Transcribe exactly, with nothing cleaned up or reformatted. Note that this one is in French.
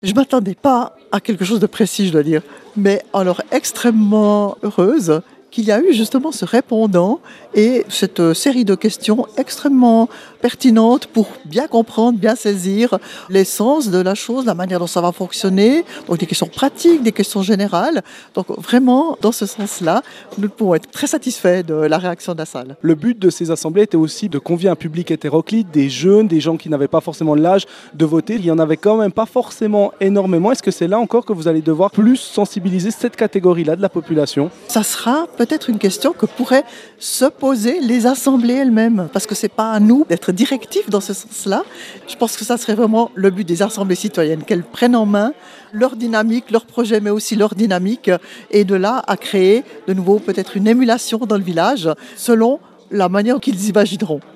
Je m'attendais pas à quelque chose de précis, je dois dire, mais alors extrêmement heureuse qu'il y a eu justement ce répondant et cette euh, série de questions extrêmement pertinentes pour bien comprendre, bien saisir l'essence de la chose, la manière dont ça va fonctionner, donc des questions pratiques, des questions générales. Donc vraiment, dans ce sens-là, nous pouvons être très satisfaits de la réaction de la salle. Le but de ces assemblées était aussi de convier un public hétéroclite, des jeunes, des gens qui n'avaient pas forcément l'âge de voter. Il n'y en avait quand même pas forcément énormément. Est-ce que c'est là encore que vous allez devoir plus sensibiliser cette catégorie-là de la population? Ça sera peut-être une question que pourraient se poser les assemblées elles-mêmes, parce que c'est pas à nous d'être directifs dans ce sens-là. Je pense que ça serait vraiment le but des assemblées citoyennes, qu'elles prennent en main leur dynamique, leur projet, mais aussi leur dynamique, et de là à créer de nouveau peut-être une émulation dans le village, selon la manière qu'ils imagineront.